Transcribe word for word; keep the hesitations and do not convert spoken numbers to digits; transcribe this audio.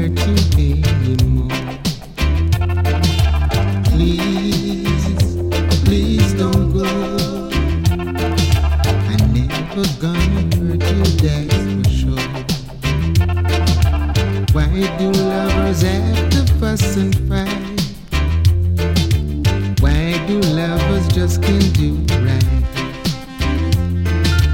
hurt you anymore. Please, please don't go. I never gonna hurt you, that's for sure. Why do lovers have to fuss and fight?